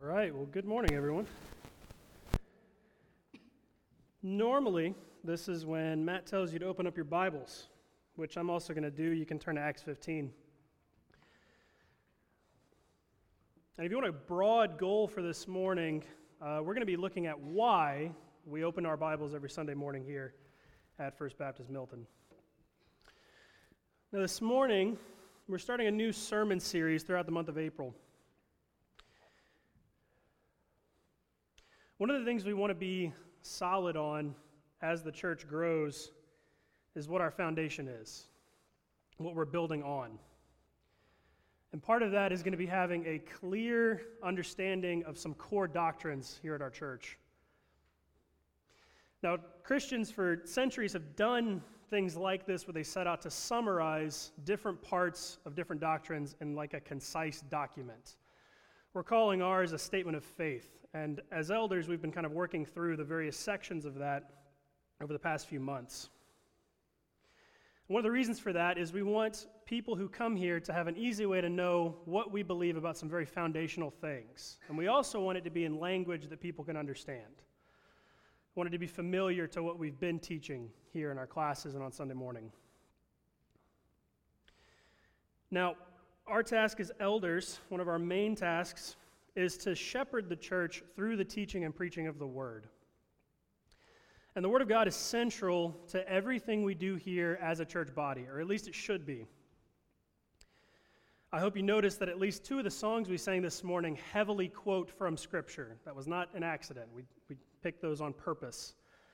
All right, well, good morning, everyone. Normally, this is when Matt tells you to open up your Bibles, which I'm also going to do. You can turn to Acts 15. And if you want a broad goal for this morning, we're going to be looking at why we open our Bibles every Sunday morning here at First Baptist Milton. Now, this morning, we're starting a new sermon series throughout the month of April. One of the things we want to be solid on as the church grows is what our foundation is, what we're building on. And part of that is going to be having a clear understanding of some core doctrines here at our church. Now, Christians for centuries have done things like this where they set out to summarize different parts of different doctrines in like a concise document. We're calling ours a statement of faith, and as elders, we've been kind of working through the various sections of that over the past few months. One of the reasons for that is we want people who come here to have an easy way to know what we believe about some very foundational things, and we also want it to be in language that people can understand. We want it to be familiar to what we've been teaching here in our classes and on Sunday morning. Now, our task as elders, one of our main tasks, is to shepherd the church through the teaching and preaching of the Word. And the Word of God is central to everything we do here as a church body, or at least it should be. I hope you noticed that at least two of the songs we sang this morning heavily quote from Scripture. That was not an accident. We picked those on purpose.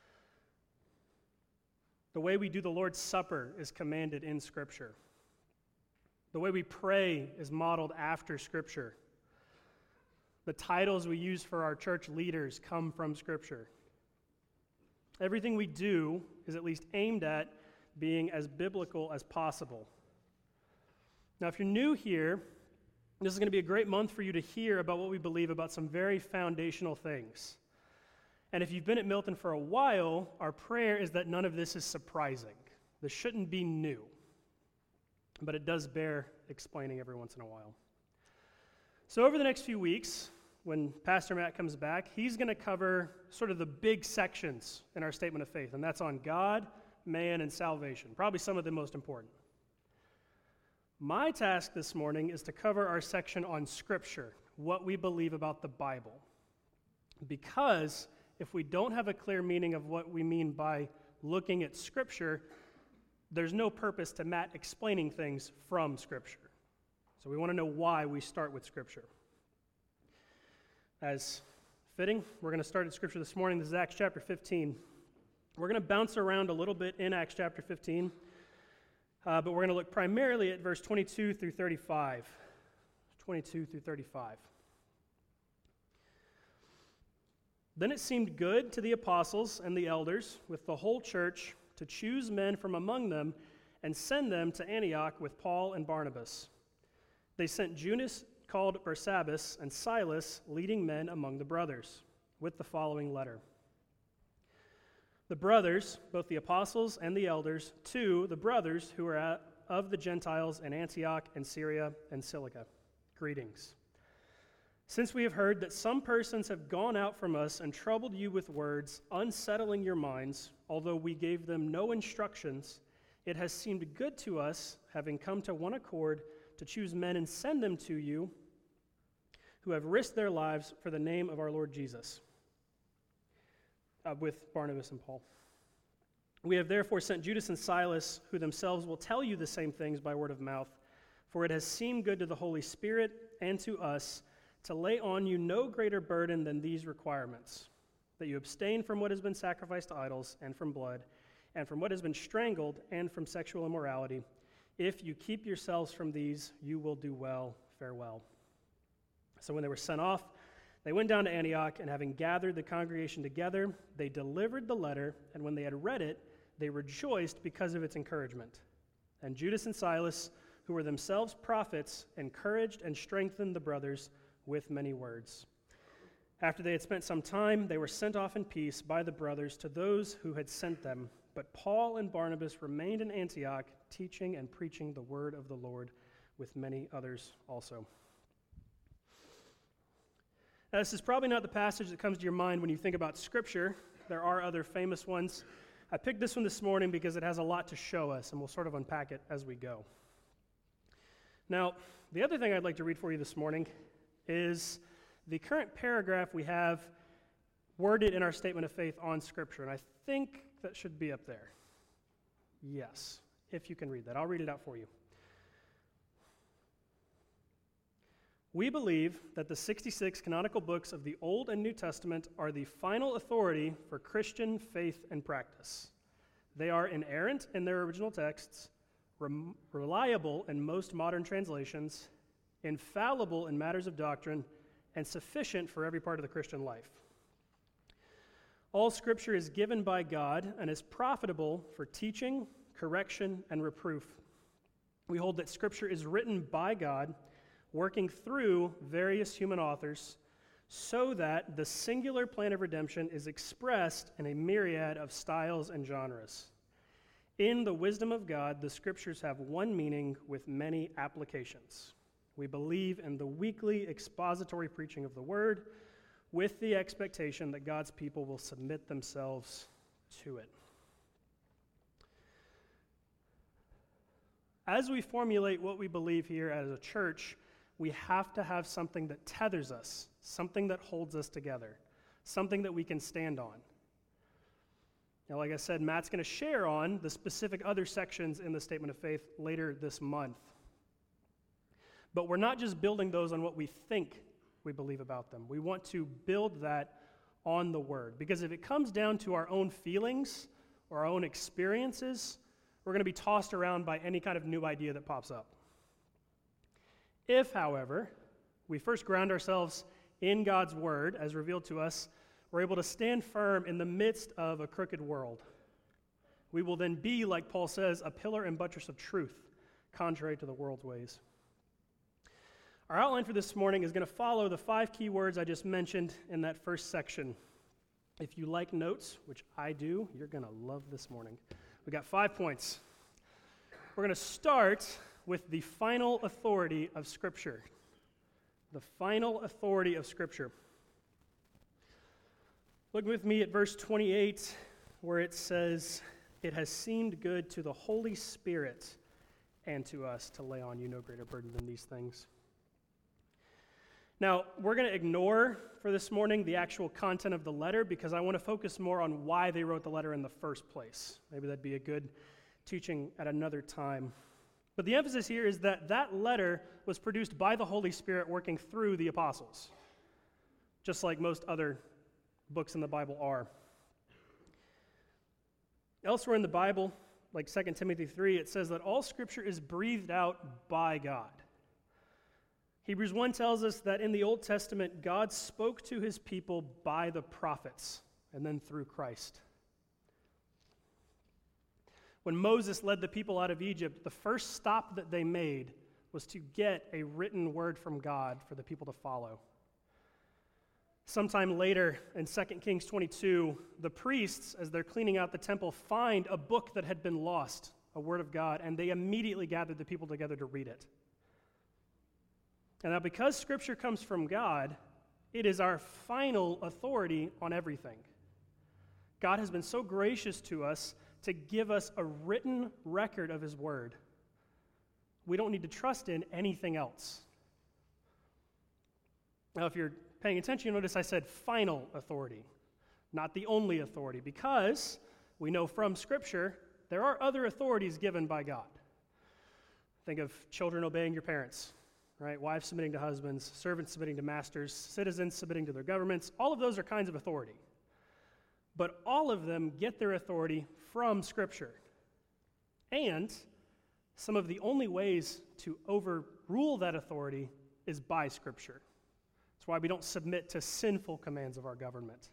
The way we do the Lord's Supper is commanded in Scripture. The way we pray is modeled after Scripture. The titles we use for our church leaders come from Scripture. Everything we do is at least aimed at being as biblical as possible. Now, if you're new here, this is going to be a great month for you to hear about what we believe about some very foundational things. And if you've been at Milton for a while, our prayer is that none of this is surprising. This shouldn't be new. But it does bear explaining every once in a while. So over the next few weeks, when Pastor Matt comes back, he's going to cover sort of the big sections in our statement of faith, and that's on God, man, and salvation, probably some of the most important. My task this morning is to cover our section on Scripture, what we believe about the Bible. Because if we don't have a clear meaning of what we mean by looking at Scripture, there's no purpose to Matt explaining things from Scripture. So we want to know why we start with Scripture. As fitting, we're going to start at Scripture this morning. This is Acts chapter 15. We're going to bounce around a little bit in Acts chapter 15, but we're going to look primarily at verse 22 through 35. 22 through 35. Then it seemed good to the apostles and the elders with the whole church to choose men from among them and send them to Antioch with Paul and Barnabas. They sent Judas, called Barsabbas, and Silas, leading men among the brothers, with the following letter. The brothers, both the apostles and the elders, to the brothers who are of the Gentiles in Antioch and Syria and Cilicia, greetings. Since we have heard that some persons have gone out from us and troubled you with words, unsettling your minds, although we gave them no instructions, it has seemed good to us, having come to one accord, to choose men and send them to you who have risked their lives for the name of our Lord Jesus, with Barnabas and Paul. We have therefore sent Judas and Silas, who themselves will tell you the same things by word of mouth, for it has seemed good to the Holy Spirit and to us to lay on you no greater burden than these requirements, that you abstain from what has been sacrificed to idols, and from blood, and from what has been strangled, and from sexual immorality. If you keep yourselves from these, you will do well. Farewell. So when they were sent off, they went down to Antioch, and having gathered the congregation together, they delivered the letter, and when they had read it, they rejoiced because of its encouragement. And Judas and Silas, who were themselves prophets, encouraged and strengthened the brothers with many words. After they had spent some time, they were sent off in peace by the brothers to those who had sent them. But Paul and Barnabas remained in Antioch, teaching and preaching the word of the Lord with many others also. Now, this is probably not the passage that comes to your mind when you think about Scripture. There are other famous ones. I picked this one this morning because it has a lot to show us, and we'll sort of unpack it as we go. Now, the other thing I'd like to read for you this morning is the current paragraph we have worded in our statement of faith on Scripture, and I think that should be up there. Yes, if you can read that. I'll read it out for you. We believe that the 66 canonical books of the Old and New Testament are the final authority for Christian faith and practice. They are inerrant in their original texts, reliable in most modern translations, infallible in matters of doctrine, and sufficient for every part of the Christian life. All Scripture is given by God and is profitable for teaching, correction, and reproof. We hold that Scripture is written by God, working through various human authors, so that the singular plan of redemption is expressed in a myriad of styles and genres. In the wisdom of God, the Scriptures have one meaning with many applications. We believe in the weekly expository preaching of the Word, with the expectation that God's people will submit themselves to it. As we formulate what we believe here as a church, we have to have something that tethers us, something that holds us together, something that we can stand on. Now, like I said, Matt's going to share on the specific other sections in the Statement of Faith later this month. But we're not just building those on what we think we believe about them. We want to build that on the Word. Because if it comes down to our own feelings or our own experiences, we're going to be tossed around by any kind of new idea that pops up. If, however, we first ground ourselves in God's Word as revealed to us, we're able to stand firm in the midst of a crooked world. We will then be, like Paul says, a pillar and buttress of truth, contrary to the world's ways. Our outline for this morning is going to follow the 5 key words I just mentioned in that first section. If you like notes, which I do, you're going to love this morning. We got 5 points. We're going to start with the final authority of Scripture. The final authority of Scripture. Look with me at verse 28, where it says, "It has seemed good to the Holy Spirit and to us to lay on you no greater burden than these things." Now, we're going to ignore for this morning the actual content of the letter because I want to focus more on why they wrote the letter in the first place. Maybe that'd be a good teaching at another time. But the emphasis here is that that letter was produced by the Holy Spirit working through the apostles, just like most other books in the Bible are. Elsewhere in the Bible, like 2 Timothy 3, it says that all Scripture is breathed out by God. Hebrews 1 tells us that in the Old Testament, God spoke to his people by the prophets and then through Christ. When Moses led the people out of Egypt, the first stop that they made was to get a written word from God for the people to follow. Sometime later in 2 Kings 22, the priests, as they're cleaning out the temple, find a book that had been lost, a word of God, and they immediately gathered the people together to read it. And now because Scripture comes from God, it is our final authority on everything. God has been so gracious to us to give us a written record of his word. We don't need to trust in anything else. Now, if you're paying attention, you'll notice I said final authority, not the only authority, because we know from Scripture there are other authorities given by God. Think of children obeying your parents, right? Wives submitting to husbands, servants submitting to masters, citizens submitting to their governments. All of those are kinds of authority. But all of them get their authority from Scripture. And some of the only ways to overrule that authority is by Scripture. That's why we don't submit to sinful commands of our government.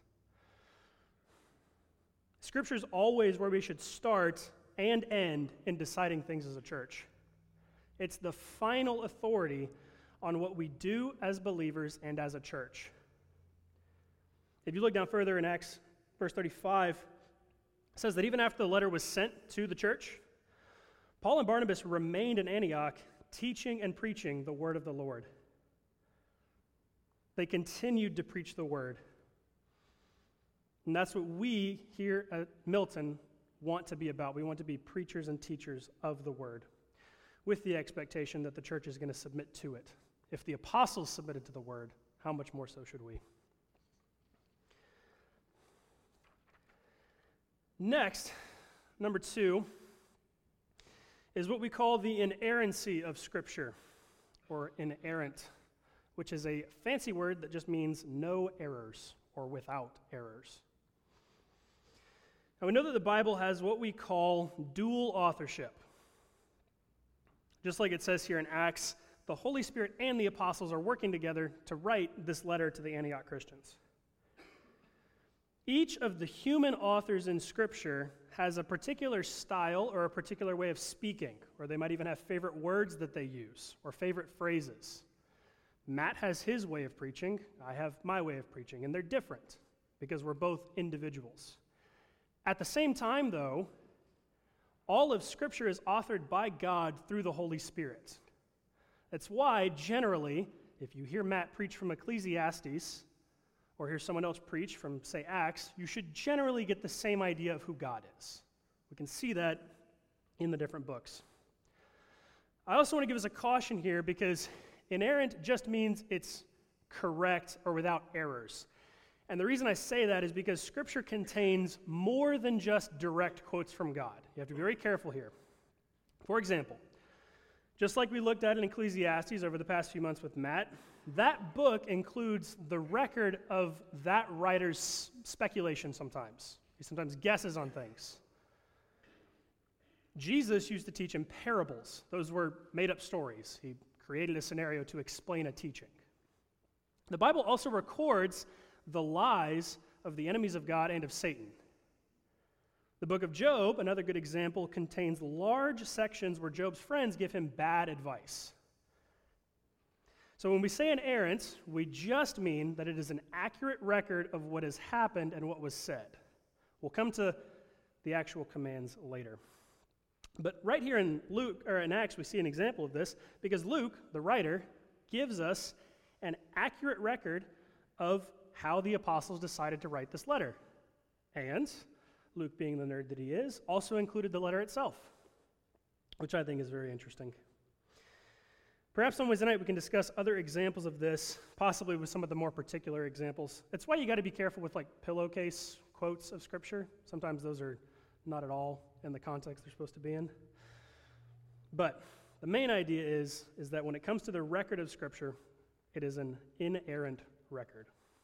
Scripture is always where we should start and end in deciding things as a church. It's the final authority on what we do as believers and as a church. If you look down further in Acts, verse 35, it says that even after the letter was sent to the church, Paul and Barnabas remained in Antioch, teaching and preaching the word of the Lord. They continued to preach the word. And that's what we here at Milton want to be about. We want to be preachers and teachers of the word, with the expectation that the church is going to submit to it. If the apostles submitted to the word, how much more so should we? Next, number 2, is what we call the inerrancy of Scripture, or inerrant, which is a fancy word that just means no errors or without errors. Now, we know that the Bible has what we call dual authorship. Just like it says here in Acts, the Holy Spirit and the apostles are working together to write this letter to the Antioch Christians. Each of the human authors in Scripture has a particular style or a particular way of speaking, or they might even have favorite words that they use, or favorite phrases. Matt has his way of preaching, I have my way of preaching, and they're different because we're both individuals. At the same time, though, all of Scripture is authored by God through the Holy Spirit. That's why, generally, if you hear Matt preach from Ecclesiastes, or hear someone else preach from, say, Acts, you should generally get the same idea of who God is. We can see that in the different books. I also want to give us a caution here because inerrant just means it's correct or without errors. And the reason I say that is because Scripture contains more than just direct quotes from God. You have to be very careful here. For example, just like we looked at in Ecclesiastes over the past few months with Matt, that book includes the record of that writer's speculation sometimes. He sometimes guesses on things. Jesus used to teach in parables. Those were made-up stories. He created a scenario to explain a teaching. The Bible also records the lies of the enemies of God and of Satan. The book of Job, another good example, contains large sections where Job's friends give him bad advice. So when we say inerrant, we just mean that it is an accurate record of what has happened and what was said. We'll come to the actual commands later. But right here in Luke, or in Acts, we see an example of this because Luke, the writer, gives us an accurate record of how the apostles decided to write this letter. And Luke, being the nerd that he is, also included the letter itself, which I think is very interesting. Perhaps on Wednesday night we can discuss other examples of this, possibly with some of the more particular examples. That's why you got to be careful with like pillowcase quotes of Scripture. Sometimes those are not at all in the context they're supposed to be in. But the main idea is that when it comes to the record of Scripture, it is an inerrant record.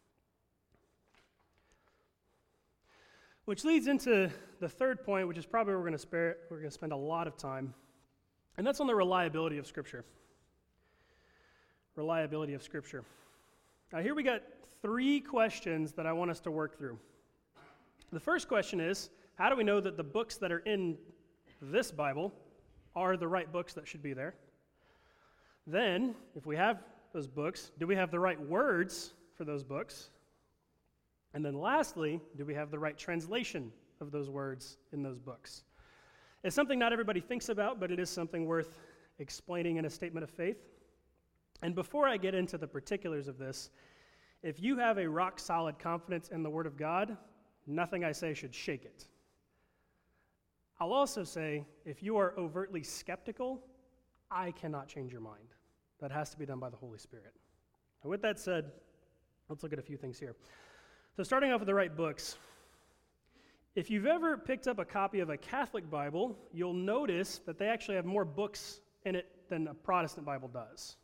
Which leads into the third point, which is probably where we're going to spend a lot of time, and that's on the reliability of Scripture. Reliability of Scripture. Now here we got 3 questions that I want us to work through. The first question is, how do we know that the books that are in this Bible are the right books that should be there? Then, if we have those books, do we have the right words for those books? And then lastly, do we have the right translation of those words in those books? It's something not everybody thinks about, but it is something worth explaining in a statement of faith. And before I get into the particulars of this, if you have a rock-solid confidence in the Word of God, nothing I say should shake it. I'll also say, if you are overtly skeptical, I cannot change your mind. That has to be done by the Holy Spirit. And with that said, let's look at a few things here. So starting off with the right books. If you've ever picked up a copy of a Catholic Bible, you'll notice that they actually have more books in it than a Protestant Bible does.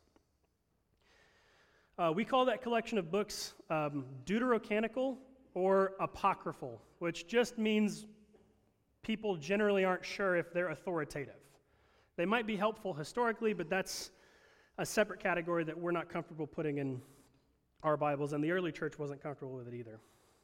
We call that collection of books deuterocanonical or apocryphal, which just means people generally aren't sure if they're authoritative. They might be helpful historically, but that's a separate category that we're not comfortable putting in our Bibles, and the early church wasn't comfortable with it either.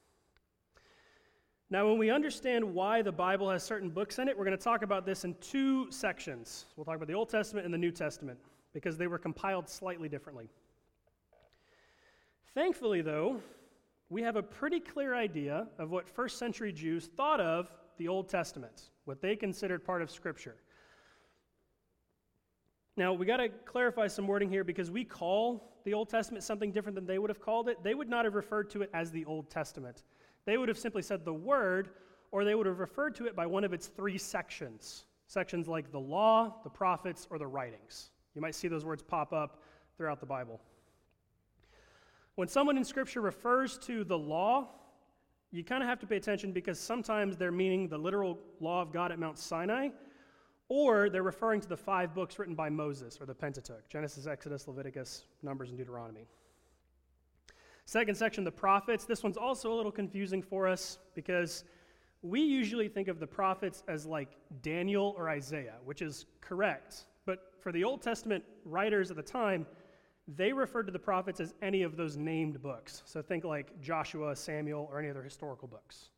Now, when we understand why the Bible has certain books in it, we're going to talk about this in 2 sections. We'll talk about the Old Testament and the New Testament, because they were compiled slightly differently. Thankfully, though, we have a pretty clear idea of what first century Jews thought of the Old Testament, what they considered part of Scripture. Now, we got to clarify some wording here because we call the Old Testament something different than they would have called it. They would not have referred to it as the Old Testament. They would have simply said the Word, or they would have referred to it by one of its three sections. Sections like the Law, the Prophets, or the Writings. You might see those words pop up throughout the Bible. When someone in Scripture refers to the Law, you kind of have to pay attention because sometimes they're meaning the literal law of God at Mount Sinai, or they're referring to the 5 books written by Moses, or the Pentateuch, Genesis, Exodus, Leviticus, Numbers, and Deuteronomy. Second section, the prophets. This one's also a little confusing for us because we usually think of the prophets as like Daniel or Isaiah, which is correct. But for the Old Testament writers at the time, they referred to the prophets as any of those named books. So think like Joshua, Samuel, or any other historical books.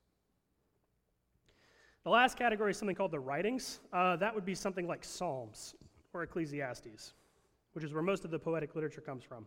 The last category is something called the writings. That would be something like Psalms or Ecclesiastes, which is where most of the poetic literature comes from.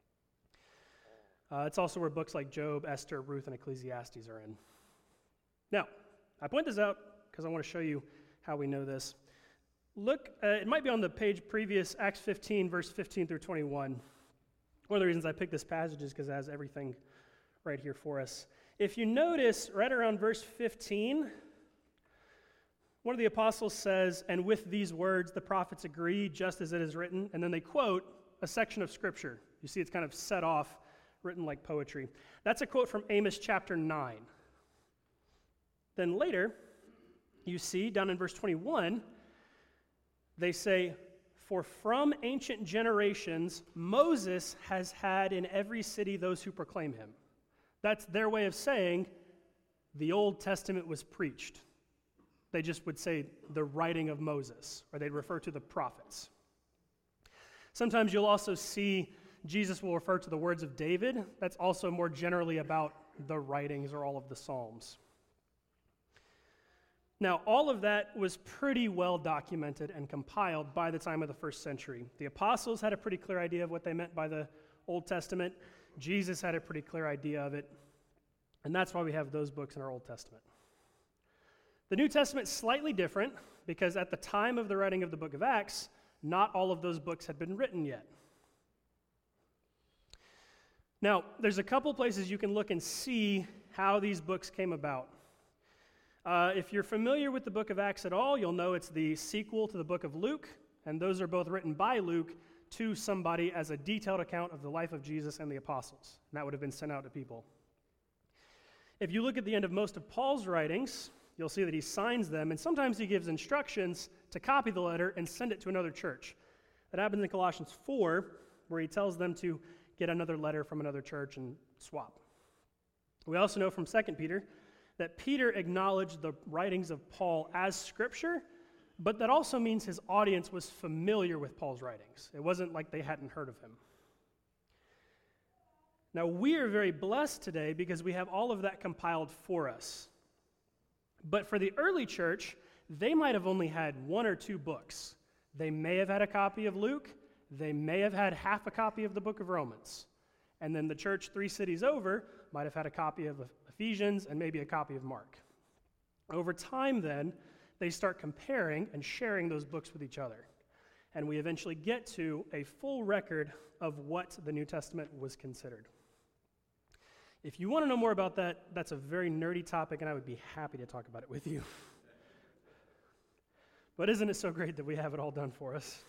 It's also where books like Job, Esther, Ruth, and Ecclesiastes are in. Now, I point this out because I want to show you how we know this. Look, it might be on the page previous, Acts 15, verse 15 through 21. One of the reasons I picked this passage is because it has everything right here for us. If you notice, right around verse 15, one of the apostles says, "And with these words the prophets agree, just as it is written," and then they quote a section of Scripture. You see it's kind of set off, written like poetry. That's a quote from Amos chapter 9. Then later, you see down in verse 21, they say, "For from ancient generations Moses has had in every city those who proclaim him." That's their way of saying the Old Testament was preached. They just would say the writing of Moses, or they'd refer to the prophets. Sometimes you'll also see Jesus will refer to the words of David. That's also more generally about the writings or all of the Psalms. Now, all of that was pretty well documented and compiled by the time of the first century. The apostles had a pretty clear idea of what they meant by the Old Testament. Jesus had a pretty clear idea of it. And that's why we have those books in our Old Testament. The New Testament is slightly different because at the time of the writing of the book of Acts, not all of those books had been written yet. Now, there's a couple places you can look and see how these books came about. If you're familiar with the book of Acts at all, you'll know it's the sequel to the book of Luke, and those are both written by Luke to somebody as a detailed account of the life of Jesus and the apostles, and that would have been sent out to people. If you look at the end of most of Paul's writings, you'll see that he signs them, and sometimes he gives instructions to copy the letter and send it to another church. That happens in Colossians 4, where he tells them to get another letter from another church and swap. We also know from 2 Peter that Peter acknowledged the writings of Paul as Scripture, but that also means his audience was familiar with Paul's writings. It wasn't like they hadn't heard of him. Now, we are very blessed today because we have all of that compiled for us. But for the early church, they might have only had 1 or 2 books. They may have had a copy of Luke. They may have had half a copy of the book of Romans. And then the church 3 cities over might have had a copy of Ephesians and maybe a copy of Mark. Over time, then, they start comparing and sharing those books with each other. And we eventually get to a full record of what the New Testament was considered. If you want to know more about that, that's a very nerdy topic, and I would be happy to talk about it with you. But isn't it so great that we have it all done for us?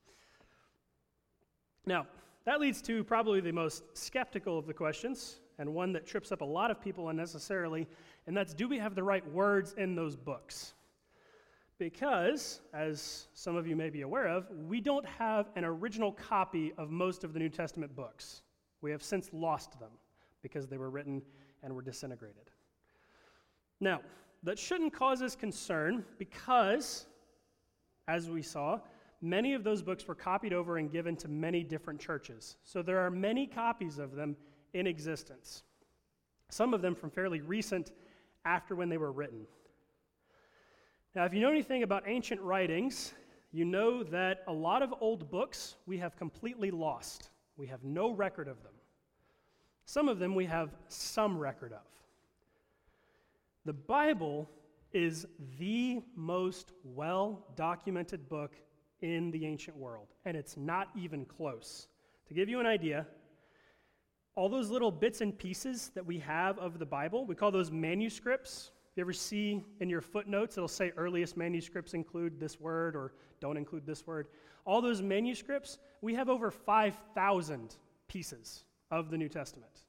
Now, that leads to probably the most skeptical of the questions, and one that trips up a lot of people unnecessarily, and that's, do we have the right words in those books? Because, as some of you may be aware of, we don't have an original copy of most of the New Testament books. We have since lost them because they were written and were disintegrated. Now, that shouldn't cause us concern because, as we saw, many of those books were copied over and given to many different churches. So there are many copies of them in existence. Some of them from fairly recent after when they were written. Now, if you know anything about ancient writings, you know that a lot of old books we have completely lost. We have no record of them. Some of them we have some record of. The Bible is the most well-documented book in the ancient world, and it's not even close. To give you an idea, all those little bits and pieces that we have of the Bible, we call those manuscripts. If you ever see in your footnotes, it'll say earliest manuscripts include this word or don't include this word. All those manuscripts, we have over 5,000 pieces of the New Testament.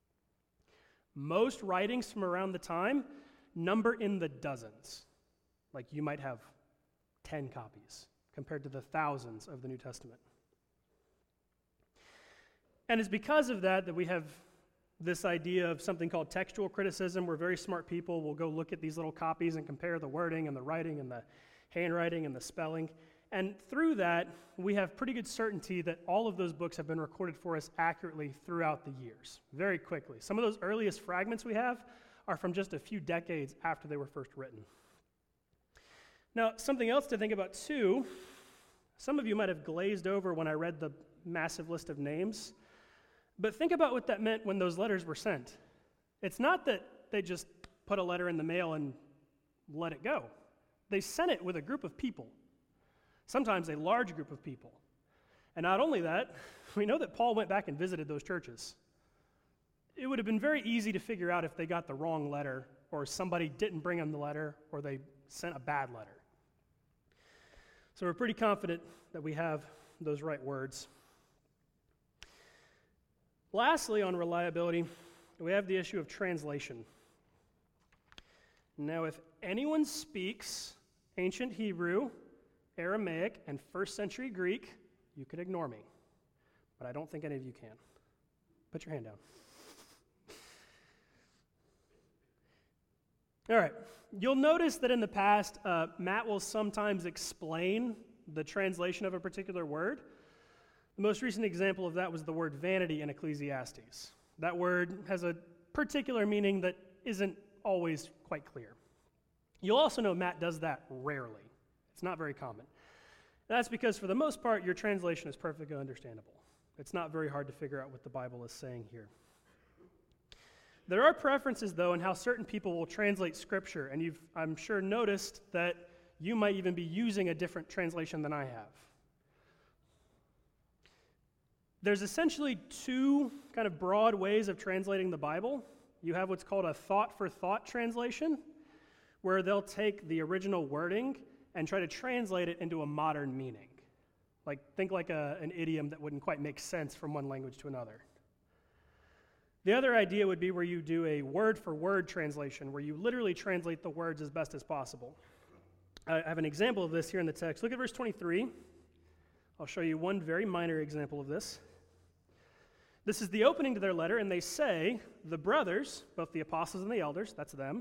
Most writings from around the time number in the dozens. Like you might have 10 copies compared to the thousands of the New Testament. And it's because of that we have this idea of something called textual criticism, where very smart people will go look at these little copies and compare the wording and the writing and the handwriting and the spelling. And through that, we have pretty good certainty that all of those books have been recorded for us accurately throughout the years, very quickly. Some of those earliest fragments we have are from just a few decades after they were first written. Now, something else to think about too, some of you might have glazed over when I read the massive list of names, but think about what that meant when those letters were sent. It's not that they just put a letter in the mail and let it go. They sent it with a group of people, sometimes a large group of people. And not only that, we know that Paul went back and visited those churches. It would have been very easy to figure out if they got the wrong letter, or somebody didn't bring them the letter, or they sent a bad letter. So we're pretty confident that we have those right words. Lastly, on reliability, we have the issue of translation. Now, if anyone speaks ancient Hebrew, Aramaic, and first century Greek, you could ignore me. But I don't think any of you can. Put your hand down. All right. You'll notice that in the past, Matt will sometimes explain the translation of a particular word. The most recent example of that was the word vanity in Ecclesiastes. That word has a particular meaning that isn't always quite clear. You'll also know Matt does that rarely. It's not very common. That's because for the most part, your translation is perfectly understandable. It's not very hard to figure out what the Bible is saying here. There are preferences, though, in how certain people will translate Scripture, and you've, I'm sure, noticed that you might even be using a different translation than I have. There's essentially two kind of broad ways of translating the Bible. You have what's called a thought-for-thought translation, where they'll take the original wording and try to translate it into a modern meaning. Like, think like an idiom that wouldn't quite make sense from one language to another. The other idea would be where you do a word-for-word translation, where you literally translate the words as best as possible. I have an example of this here in the text. Look at verse 23. I'll show you one very minor example of this. This is the opening to their letter, and they say, the brothers, both the apostles and the elders, that's them,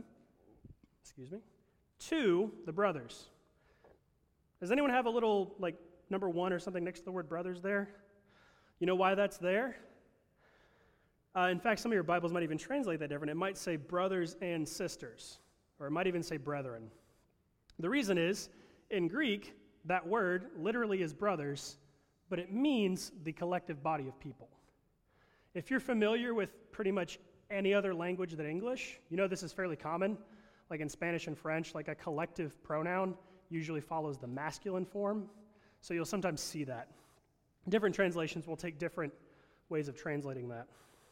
to the brothers. Does anyone have a little, like, number 1 or something next to the word brothers there? You know why that's there? In fact, some of your Bibles might even translate that different. It might say brothers and sisters, or it might even say brethren. The reason is, in Greek, that word literally is brothers, but it means the collective body of people. If you're familiar with pretty much any other language than English, you know this is fairly common. Like in Spanish and French, like a collective pronoun usually follows the masculine form. So you'll sometimes see that. Different translations will take different ways of translating that.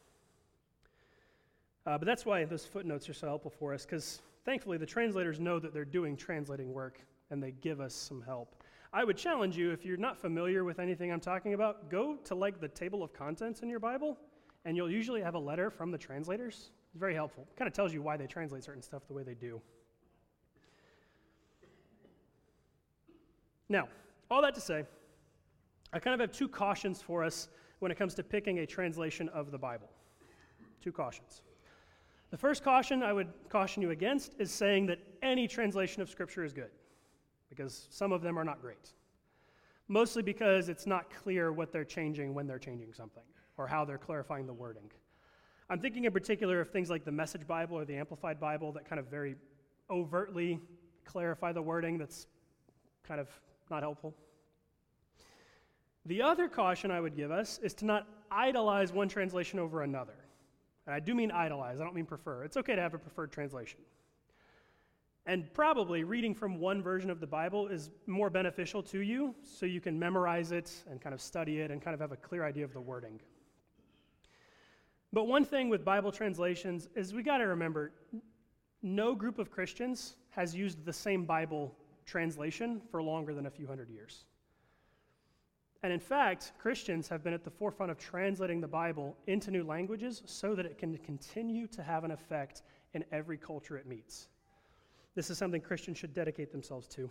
But that's why those footnotes are so helpful for us, because thankfully the translators know that they're doing translating work, and they give us some help. I would challenge you, if you're not familiar with anything I'm talking about, go to like the table of contents in your Bible, and you'll usually have a letter from the translators. It's very helpful. It kind of tells you why they translate certain stuff the way they do. Now, all that to say, I kind of have two cautions for us when it comes to picking a translation of the Bible. Two cautions. The first caution I would caution you against is saying that any translation of Scripture is good, because some of them are not great. Mostly because it's not clear what they're changing when they're changing something, or how they're clarifying the wording. I'm thinking in particular of things like the Message Bible or the Amplified Bible that kind of very overtly clarify the wording that's kind of not helpful. The other caution I would give us is to not idolize one translation over another. And I do mean idolize, I don't mean prefer. It's okay to have a preferred translation. And probably reading from one version of the Bible is more beneficial to you, so you can memorize it and kind of study it and kind of have a clear idea of the wording. But one thing with Bible translations is we got to remember, no group of Christians has used the same Bible translation for longer than a few hundred years. And in fact, Christians have been at the forefront of translating the Bible into new languages so that it can continue to have an effect in every culture it meets. This is something Christians should dedicate themselves to.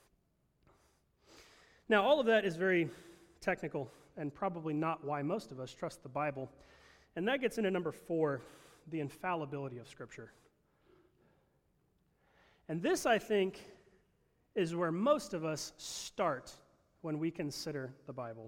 Now, all of that is very technical and probably not why most of us trust the Bible. And that gets into number 4, the infallibility of Scripture. And this, I think, is where most of us start when we consider the Bible.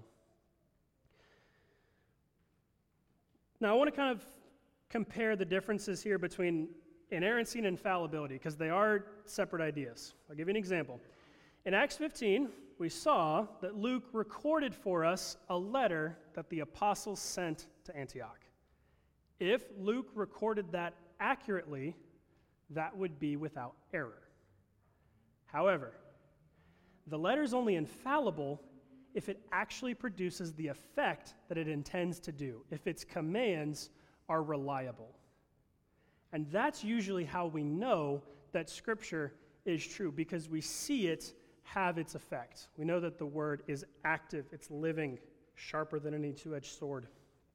Now, I want to kind of compare the differences here between inerrancy and infallibility, because they are separate ideas. I'll give you an example. In Acts 15, we saw that Luke recorded for us a letter that the apostles sent to Antioch. If Luke recorded that accurately, that would be without error. However, the letter is only infallible if it actually produces the effect that it intends to do, if its commands are reliable. And that's usually how we know that Scripture is true, because we see it have its effect. We know that the Word is active, it's living, sharper than any two-edged sword.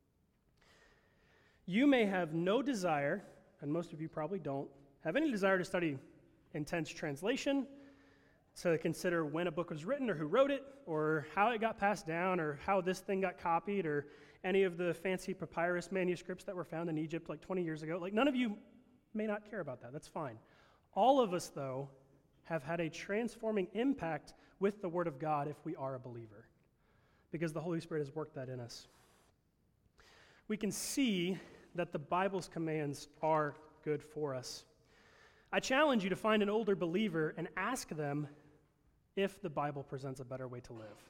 You may have no desire, and most of you probably don't, have any desire to study intense translation, to consider when a book was written or who wrote it, or how it got passed down, or how this thing got copied, or any of the fancy papyrus manuscripts that were found in Egypt like 20 years ago. Like, none of you may not care about that. That's fine. All of us, though, have had a transforming impact with the Word of God if we are a believer, because the Holy Spirit has worked that in us. We can see that the Bible's commands are good for us. I challenge you to find an older believer and ask them if the Bible presents a better way to live.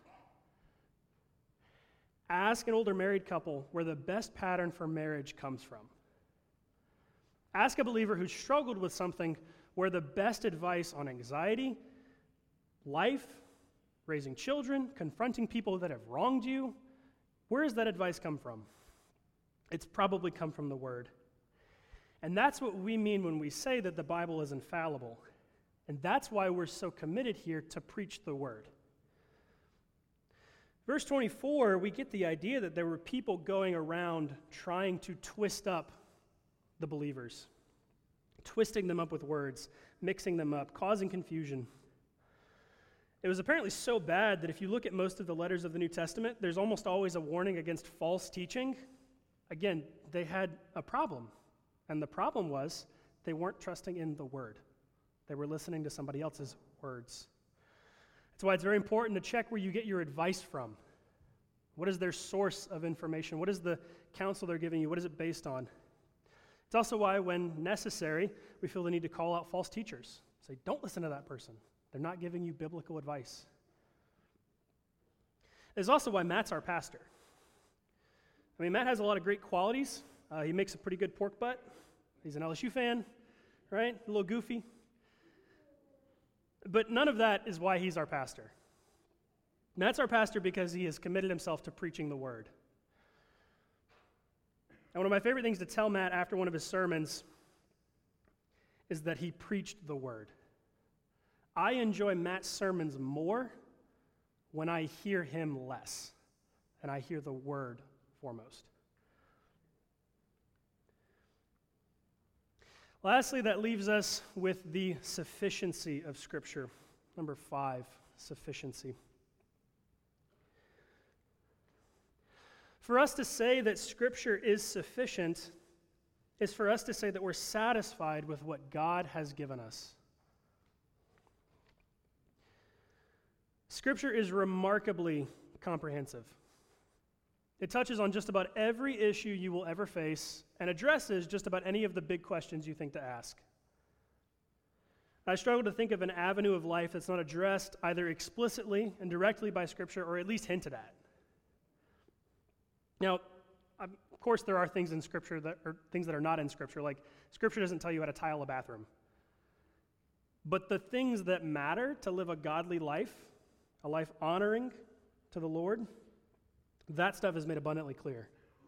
Ask an older married couple where the best pattern for marriage comes from. Ask a believer who struggled with something where the best advice on anxiety, life, raising children, confronting people that have wronged you, where does that advice come from? It's probably come from the Word. And that's what we mean when we say that the Bible is infallible. And that's why we're so committed here to preach the Word. Verse 24, we get the idea that there were people going around trying to twist up the believers, twisting them up with words, mixing them up, causing confusion. It was apparently so bad that if you look at most of the letters of the New Testament, there's almost always a warning against false teaching. Again, they had a problem. And the problem was they weren't trusting in the Word. They were listening to somebody else's words. That's why it's very important to check where you get your advice from. What is their source of information? What is the counsel they're giving you? What is it based on? It's also why, when necessary, we feel the need to call out false teachers. Say, don't listen to that person. They're not giving you biblical advice. It's also why Matt's our pastor. I mean, Matt has a lot of great qualities. He makes a pretty good pork butt. He's an LSU fan, right? A little goofy. But none of that is why he's our pastor. Matt's our pastor because he has committed himself to preaching the Word. And one of my favorite things to tell Matt after one of his sermons is that he preached the Word. I enjoy Matt's sermons more when I hear him less, and I hear the Word foremost. Lastly, that leaves us with the sufficiency of Scripture. Number 5, sufficiency. For us to say that Scripture is sufficient is for us to say that we're satisfied with what God has given us. Scripture is remarkably comprehensive. It touches on just about every issue you will ever face and addresses just about any of the big questions you think to ask. I struggle to think of an avenue of life that's not addressed either explicitly and directly by Scripture or at least hinted at. Now, of course, there are things in Scripture that are things that are not in Scripture, like Scripture doesn't tell you how to tile a bathroom. But the things that matter to live a godly life, a life honoring to the Lord, that stuff is made abundantly clear.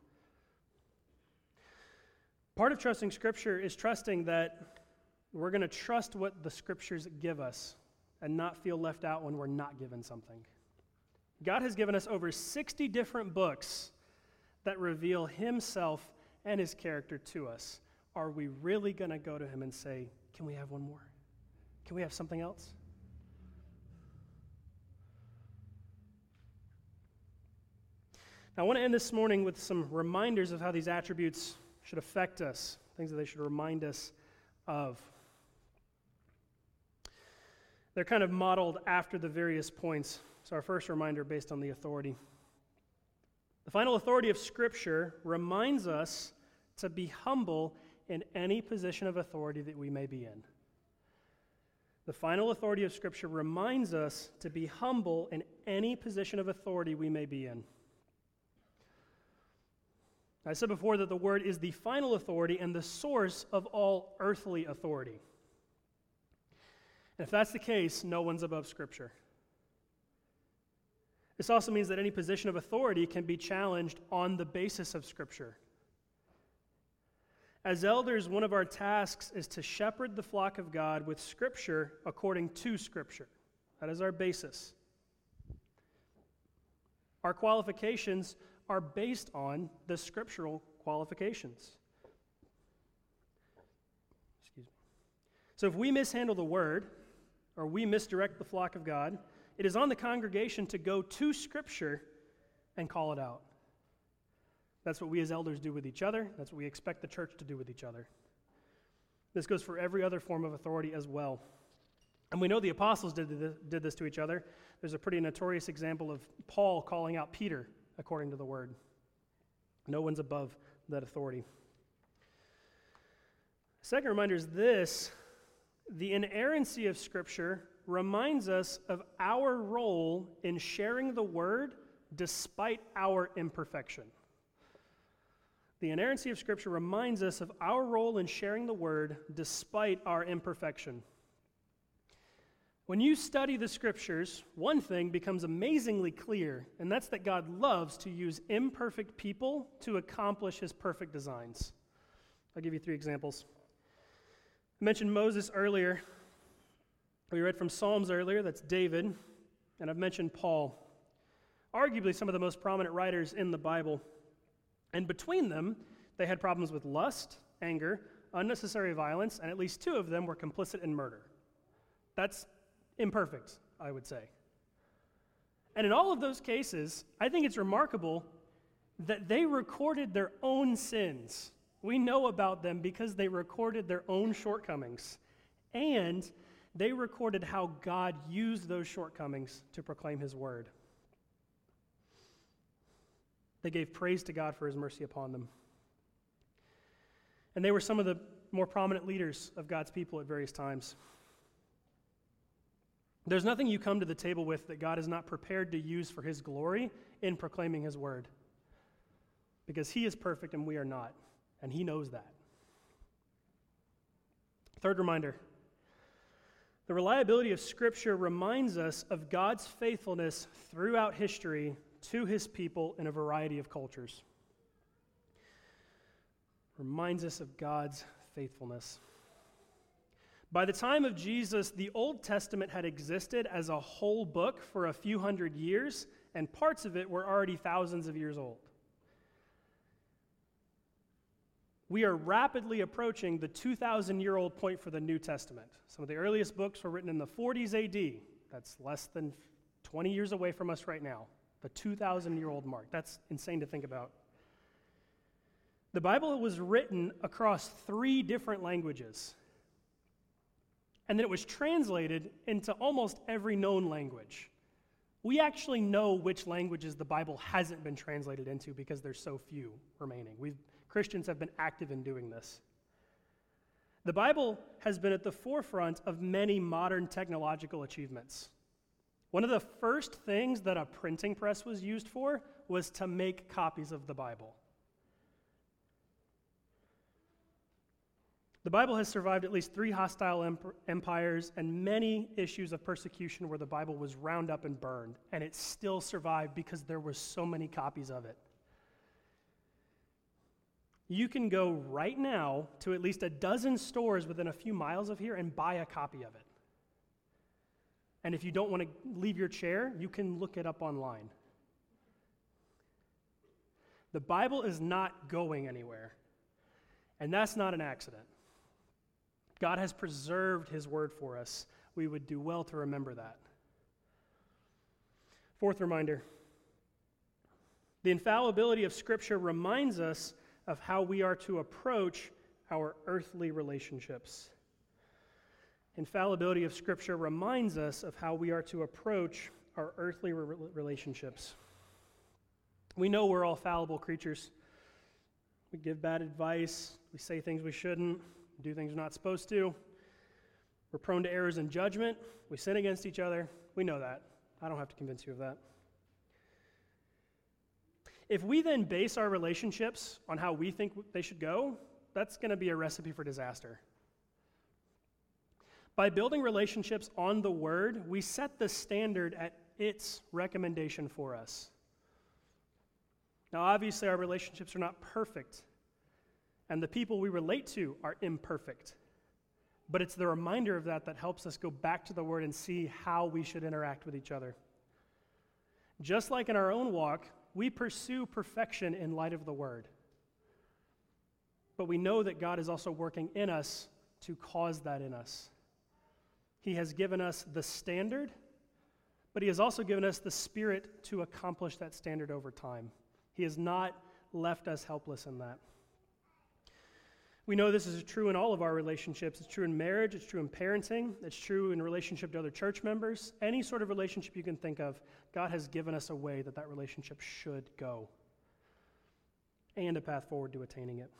Part of trusting Scripture is trusting that we're going to trust what the Scriptures give us and not feel left out when we're not given something. God has given us over 60 different books that reveal Himself and His character to us. Are we really going to go to Him and say, can we have one more? Can we have something else? Now, I want to end this morning with some reminders of how these attributes should affect us, things that they should remind us of. They're kind of modeled after the various points. So our first reminder based on the authority. The final authority of Scripture reminds us to be humble in any position of authority that we may be in. The final authority of Scripture reminds us to be humble in any position of authority we may be in. I said before that the Word is the final authority and the source of all earthly authority. And if that's the case, no one's above Scripture. This also means that any position of authority can be challenged on the basis of Scripture. As elders, one of our tasks is to shepherd the flock of God with Scripture according to Scripture. That is our basis. Our qualifications are based on the scriptural qualifications. Excuse me. So if we mishandle the word, or we misdirect the flock of God, it is on the congregation to go to Scripture and call it out. That's what we as elders do with each other. That's what we expect the church to do with each other. This goes for every other form of authority as well. And we know the apostles did this to each other. There's a pretty notorious example of Paul calling out Peter according to the word. No one's above that authority. Second reminder is this: the inerrancy of Scripture reminds us of our role in sharing the word despite our imperfection. The inerrancy of Scripture reminds us of our role in sharing the word despite our imperfection. When you study the Scriptures, one thing becomes amazingly clear, and that's that God loves to use imperfect people to accomplish His perfect designs. I'll give you 3 examples. I mentioned Moses earlier. We read from Psalms earlier, that's David, and I've mentioned Paul. Arguably some of the most prominent writers in the Bible. And between them, they had problems with lust, anger, unnecessary violence, and at least 2 of them were complicit in murder. That's imperfect, I would say. And in all of those cases, I think it's remarkable that they recorded their own sins. We know about them because they recorded their own shortcomings. And they recorded how God used those shortcomings to proclaim His word. They gave praise to God for His mercy upon them. And they were some of the more prominent leaders of God's people at various times. There's nothing you come to the table with that God is not prepared to use for His glory in proclaiming His word. Because He is perfect and we are not. And He knows that. Third reminder. The reliability of Scripture reminds us of God's faithfulness throughout history to His people in a variety of cultures. Reminds us of God's faithfulness. By the time of Jesus, the Old Testament had existed as a whole book for a few hundred years, and parts of it were already thousands of years old. We are rapidly approaching the 2,000-year-old point for the New Testament. Some of the earliest books were written in the 40s AD. That's less than 20 years away from us right now. The 2,000-year-old mark. That's insane to think about. The Bible was written across 3 different languages. And then it was translated into almost every known language. We actually know which languages the Bible hasn't been translated into because there's so few remaining. Christians have been active in doing this. The Bible has been at the forefront of many modern technological achievements. One of the first things that a printing press was used for was to make copies of the Bible. The Bible has survived at least 3 hostile empires and many issues of persecution where the Bible was round up and burned, and it still survived because there were so many copies of it. You can go right now to at least a dozen stores within a few miles of here and buy a copy of it. And if you don't want to leave your chair, you can look it up online. The Bible is not going anywhere, and that's not an accident. God has preserved his word for us. We would do well to remember that. 4th reminder. The infallibility of Scripture reminds us of how we are to approach our earthly relationships. Infallibility of Scripture reminds us of how we are to approach our earthly relationships. We know we're all fallible creatures. We give bad advice. We say things we shouldn't. Do things we're not supposed to. We're prone to errors in judgment. We sin against each other. We know that. I don't have to convince you of that. If we then base our relationships on how we think they should go, that's going to be a recipe for disaster. By building relationships on the Word, we set the standard at its recommendation for us. Now, obviously, our relationships are not perfect, and the people we relate to are imperfect. But it's the reminder of that that helps us go back to the Word and see how we should interact with each other. Just like in our own walk, we pursue perfection in light of the Word. But we know that God is also working in us to cause that in us. He has given us the standard, but he has also given us the Spirit to accomplish that standard over time. He has not left us helpless in that. We know this is true in all of our relationships. It's true in marriage, it's true in parenting, it's true in relationship to other church members. Any sort of relationship you can think of, God has given us a way that relationship should go and a path forward to attaining it.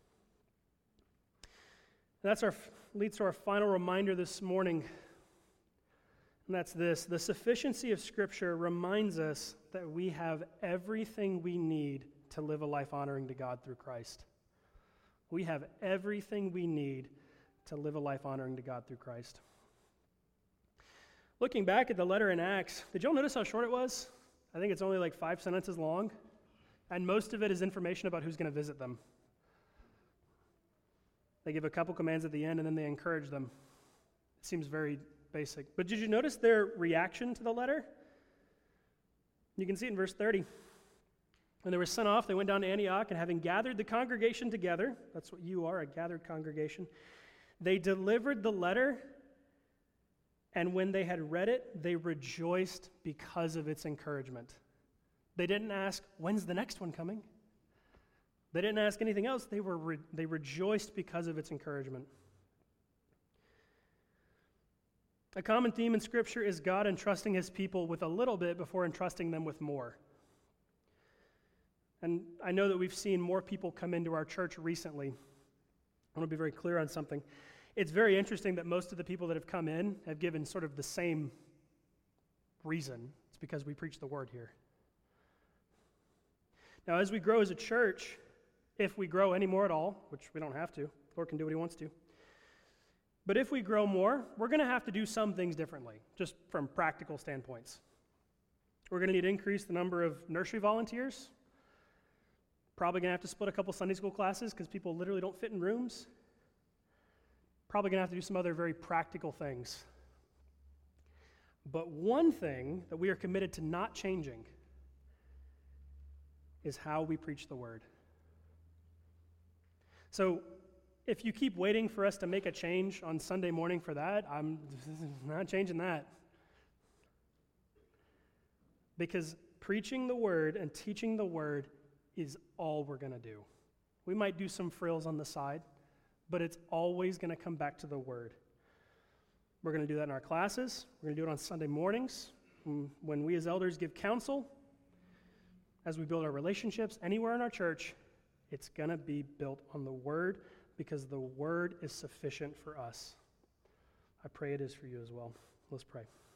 That's leads to our final reminder this morning, and that's this. The sufficiency of Scripture reminds us that we have everything we need to live a life honoring to God through Christ. We have everything we need to live a life honoring to God through Christ. Looking back at the letter in Acts, did y'all notice how short it was? I think it's only like 5 sentences long, and most of it is information about who's going to visit them. They give a couple commands at the end, and then they encourage them. It seems very basic. But did you notice their reaction to the letter? You can see it in verse 30. When they were sent off, they went down to Antioch, and having gathered the congregation together, that's what you are, a gathered congregation, they delivered the letter, and when they had read it, they rejoiced because of its encouragement. They didn't ask, when's the next one coming? They didn't ask anything else. They rejoiced because of its encouragement. A common theme in Scripture is God entrusting his people with a little bit before entrusting them with more. And I know that we've seen more people come into our church recently. I want to be very clear on something. It's very interesting that most of the people that have come in have given sort of the same reason. It's because we preach the word here. Now, as we grow as a church, if we grow any more at all, which we don't have to, the Lord can do what he wants to, but if we grow more, we're going to have to do some things differently, just from practical standpoints. We're going to need to increase the number of nursery volunteers. Probably going to have to split a couple Sunday school classes because people literally don't fit in rooms. Probably going to have to do some other very practical things. But one thing that we are committed to not changing is how we preach the word. So if you keep waiting for us to make a change on Sunday morning for that, I'm not changing that. Because preaching the word and teaching the word is all we're going to do. We might do some frills on the side, but it's always going to come back to the word. We're going to do that in our classes. We're going to do it on Sunday mornings. When we as elders give counsel, as we build our relationships anywhere in our church, it's going to be built on the word because the word is sufficient for us. I pray it is for you as well. Let's pray.